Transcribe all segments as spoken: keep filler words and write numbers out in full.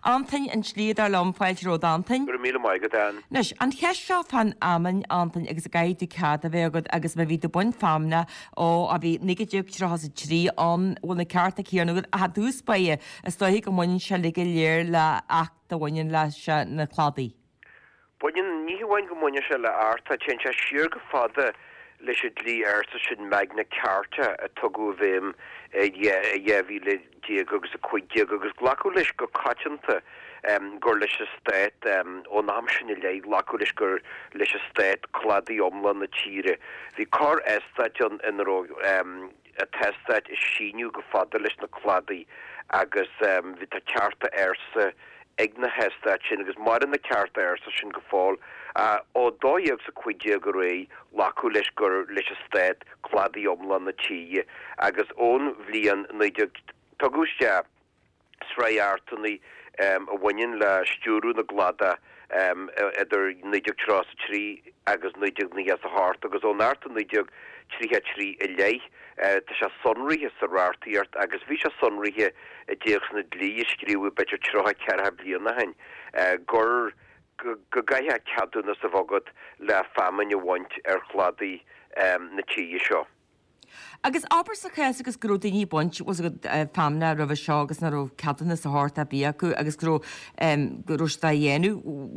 Antain an slíad ar lomfáil ród antain. Gur míle mai go dan. Nes, an cheis seo fan aman antain agus a gaidú cad a bheagad agus me ví do buin famna ó a bhí nigadúg tro has a trí an bhil na carta cíarnúgad a dús baie a stoigh go muin se liga léir le ach do bhain le se na chládaí. Buin níhhain go muine se le arta te se siúr go fada leis a lí airsa sin meagna carta a tugu bhéim dhéhí le diaag agus a chuideag agus glacu leis go catanta um, gur leis a stát um, ó nám sin i leid lacu leis gur leis a stát chládaí omlan na tíre. Bhí cá éstad an inró um, a testad is síniu go fada leis na chládaí agus um, bhí tá carta airsa ag na hesta sin agus mar in na carta airsa sin go fáil uh, ó dóíag sa chuide go ré lacu leis gur leis a stát chládaí omlan na tíe agus ón bhblion neideag tagúiste sráartaní um, a bhain le stúrú na glada um, idir neideag trás a trí agus neideag ní a hart agus ón airta neideag tríthe trí i lei uh, Tá se sonrithe sa ráirtaíart agus bhí se sonrithe a déag na dlí scríú beidir trotha ceartha bliana hain uh, gur go gaithe ceadúna sa bhagad le famin a bhaint ar chládaí um, na tíí seo. Agus aber sa chéas agus gro daoine buint was go famna ra bh seo agus na ro ceanna sa háart a bí acu agus gro goústa dhéanú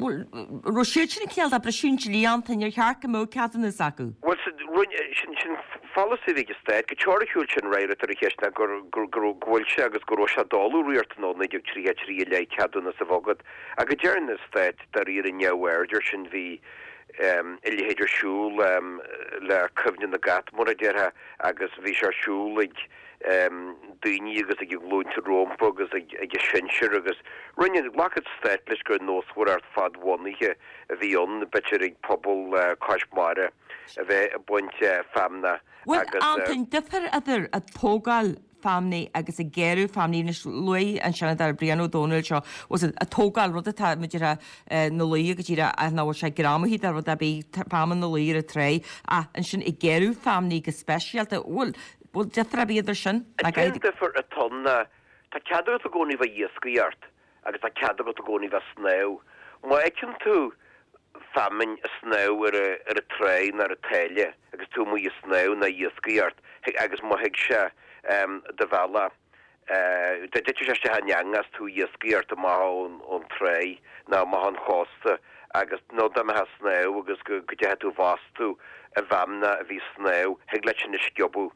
ro siir sin ceal a breisiún líantain ar chearcha mó ceanna acu. Well sin sin fallaí ige staid go teirisiúil sin réire ar a cheisna gur gur ghfuil se agus go se dáú riart nó neidir trí trí le ceadúna sa bhagad a go dearna staid dar iad an neabhaidir sin bhí Um, Ilhéidir siúl um, le cyfne na gat mar a deartha agus bhí se siúlaig um, daoine agus ag glúinte rompa agus ag sinseir agus rinne lachad stát leis gur nóshfuir ar fad bhainige a bhí an bitir ag pobl uh, caiismáire a bheith a buint uh, famna. Well, antain differ idir a tógáil famni agus a géirú famní na lui an sena ar Brian O'Donnell seo was a tógáil rud atá muidir na lui agus tíra a ná sé gramhí ar rud a bí faman na lui a tré a an sin i géirú famní go speisialta bhfuil bhfuil defra bíidir sin. Differ a tonna tá ceadú a gcónaí bheith iascaíart agus tá ceadú a gcónaí bheith snéw. Má ecinn tú famin a snéw ar a tré ar a teile agus tú mú i snéw na iascaíart agus má heag se Um, de bhela uh, de dit se ha neangas tú iascaíart a maithe ón tré ná maithe an chásta agus nó am ha snéw agus go go de tú bhastú a bhamna a bhí snéw heag le sin is giobu.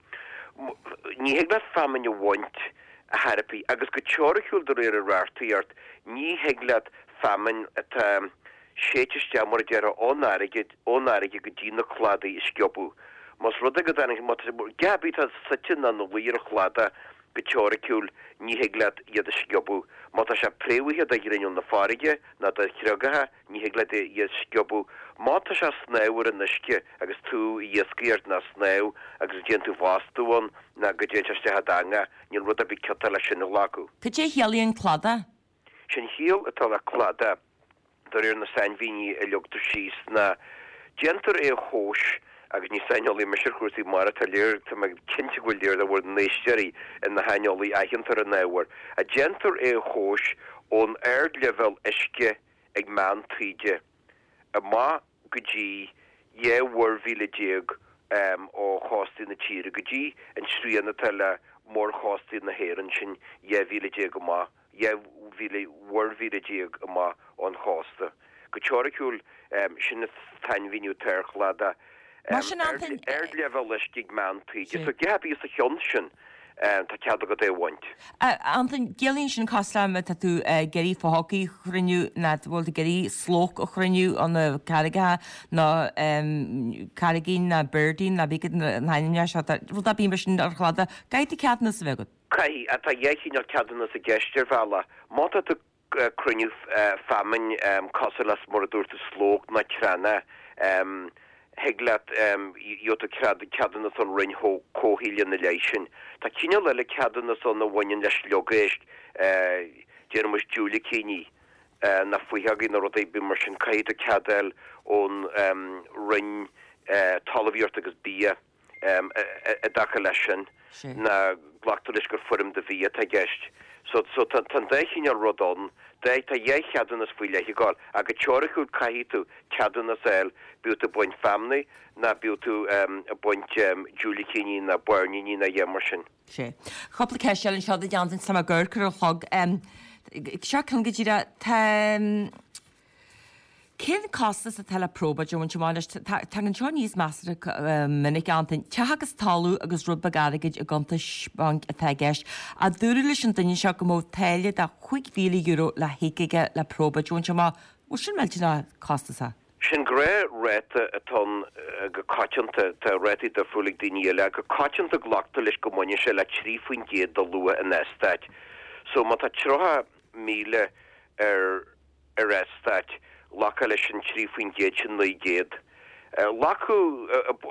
Ní heag le famin a bhaint a harpaí agus go teiriciúil do réir a ráirtaíart ní heag le famin a séiteiste mar dear ónáige ónáige go dtína chládaí is giobu. Mas rudde go danig mat gabit as satin an wir chlada go teiriciúil ní heglad iad a sciobú. Má tá se préhuithe a gréún na farige na a chreagathe ní heglad iad sciobú. Má tá se snéir an isce agus tú iascaíart na snéw agus géan tú bhástúin na go dé teiste danga níl rud a bí ce lei sin lácu. Tá sé healaíon clada? Sin hial atá le clada dar ar na seinhíní a leogtar síos na gentar é chós agus ní seinolí meisir chuirsaí mar a léir tá me cinnte bhfuil léir a bhfuil néisteí in na hainolí aigentar a néhar. A gentar é chós ón aird level isce ag man tríide. A má go dtí dhéhhar bhíle déag ó chástaí na tíre go dtí an sríanna teile mór chástaí na héan sin dhé bhíle déag go má dhé bhíle war bhíle déag go má ón chásta. Go teiriciúil sin na tainmhíniú teirchlada Aird level leis gig man tríide, so gabí is a chion sin tá cead go é bhaint. Antain gelíonn sin cosla tá tú geirí fáhaí chruinniú na bhil a geirí slóch a chruinniú an na carige ná carigín na birdín na bígad naine se ru a bí sin ar chlada gaiiti ceadna sa bhegad. Cai a tá dhéithín ar ceadna sa geistir bhela má tú cruniuh famin coslas mar a dúirta slóch na trena heglat jota crad cadna son rin ho cohilian na leisin. Ta cinna le cadna son na wanin leis logéist Jermus Julie Kini na fuhagin na rodé bimmer sin kaita cadel on rin talviort agus bia a dacha leisin na glachtulis gur fum de vi a gest. So so tan déchin ar rodon, dé a dhé cheadúnas fuiile hiáil a go teiriciú caiú ceadúna sil buúta buint family na buútú a buint Julianí na buirní na dhémar sin. sé. Chopla ceisiil an seáda deantain sam a ggurcur a chug se chun go tíra cén costas a tell próba jo máis tan an seo níos meastra minic antain teachgus talú agus rud bagadaid a gananta bank a teigist a dúir leis an daine seo go mó teile a chuig mhíle euro le hiige le próba jo má ú sin meiltena costasa. Sin gré réite atá go caianta tá réiti de fulig daile go caianta glachta leis go muine se le trífuin géad do lua in estáid. So má tá trocha míle ar ar estáid. Lacha leis an trífuin géad sin le géad. Lachu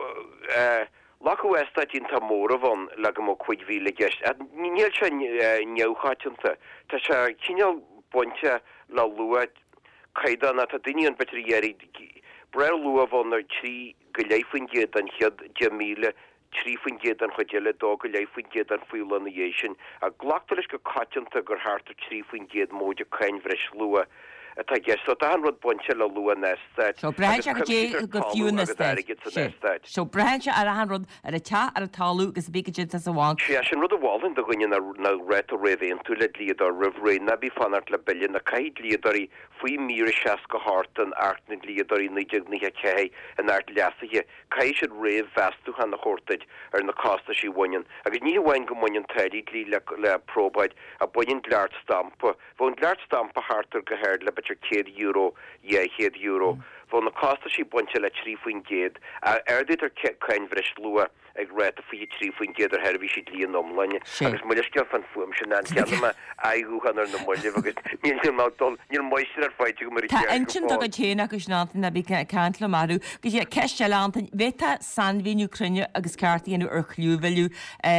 lachu estáid ín tá móra bhan le go má chuid mhíle gist. Níl se neocháitinta. Tá se cineal buinte le lua caidan a tá daíon betar dhéirí bre lua bhan ar trí go léiffuin géad an chiad de míle trífuin géad an chuile dó go léiffuin géad an fuúla na dhé sin a glachta leis go caitinta gur háart trífuin géad móide cain bhreis lua. Tá ges so an rud buinte le lua nesta. So brein go dé go fiú nesta. So brein ar a han rud ar a te ar a talú gus bí as a bháin. Si sin rud a bháin do gonne na réit a réhén tú le líad ar rihré na bí fanart le bellin na caiid líadarí faoi míre seas go hart an airtna líadarí níideag ní cé an airt leasaiche cai si réh vestú han na chótaid ar na cásta sí bhain agus ní bhhain go muin teí lí le próbaid a buin leart stampa bhn leart stampa hartar go héir le cé euro é chéad euro. Bhn na cásta sí buinte le trífuin géad a airdit ar cein bhreis lua ag réit a faoi trífuin géad ar heirbhí si líon omlainne. Agus muidir ce fan fuam sin an ceanna aigúchan ar na muile agus níl mátol níl moistir ar fáite go mar Einsin do go chéna agus náta na bí ceintla marú go sé ceiste leanta bhéta sanhíú crunne agus ceartaíonú ar clúhilú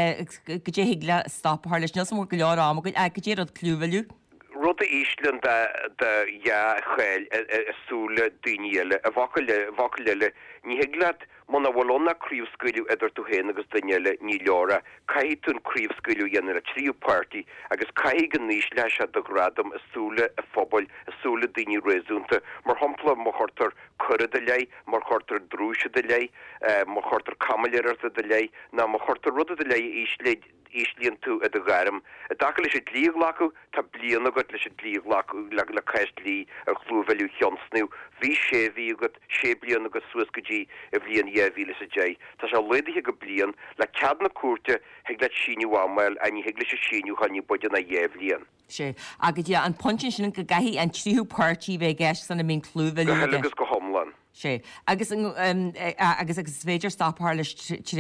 go dé hiigla stopthir leis nó mór go leorrám go ag go dé ad clúhilú. Rudde Ísland de ja chail súle duile a vakelile ní heglad man a wallonna krífskuú idir tú hen agus daile ní leora caiún krífskuú ynne a tríú party agus caiigen níos leis a do gradam a súle a fphobal a súle duine réúnta mar hopla mo chotar chore de lei mar chotar drúse de lei mar chotar kamelir de lei na mar chotar rudde de lei Ísland Íslíonn tú a do garm. A da leis sé líomhlacu tá blian agat leis sé líomhlacu le le caiist lí ar chlúhheú cheonsnú. Bhí sé bhí agat sé blian agus suas gotí a bblion éhhíle a dé. Tá se leidige go blian le cead na cuate heag le síniu ámail a ní heag lei sé síniu chaní bude na éhlíon. sé agad dé an pontin sin go gaihí an tríú party bheith gceist sanna mín clúhheú agus go homlan. sé agus agus agus féidir stopáirlis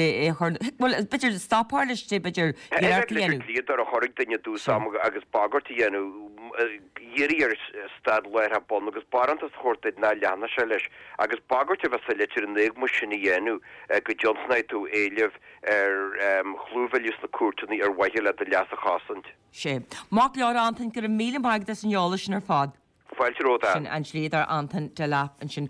bitir stopáirlis té bitir líad ar a chorig daine dú sam agus bagartí dhéanú dhéirí ar stad leir a bon agus barantas chóirtaid ná leanana se leis agus bagartí bheit sa letir an éag mu sinna dhéanú go Johnsnaid tú éileh ar chlúhheús na cuataí ar waile a leas a chasant. sé má leor antain gur míle baig an jóla sin ar fád. Fáilte róda an slíad ar antain de lap an sin